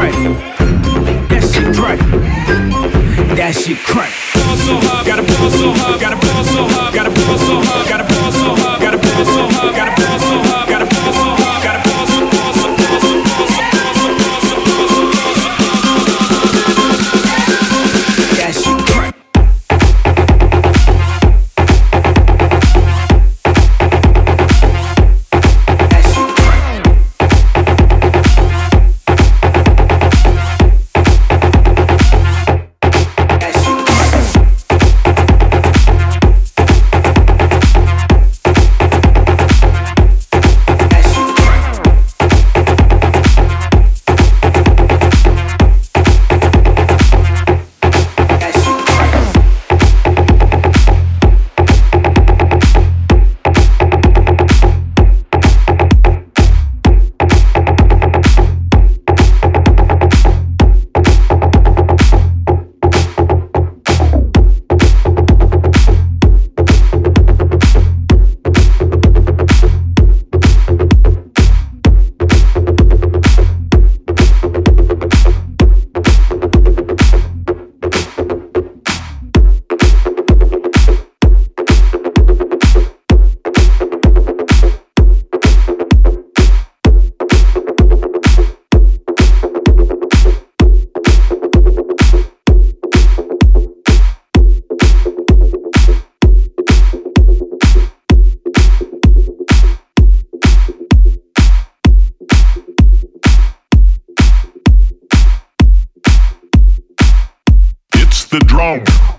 crack. That shit crack. That shit crack. Ball so hard, gotta ball so hard, gotta ball so hard, gotta ball so hard, gotta ball so hard, gotta ball so hard, gotta ball so hard, gotta ball so hard, gotta ball so ball so ball so ball so ball so ball so ball so ball so. That shit crack. The drum.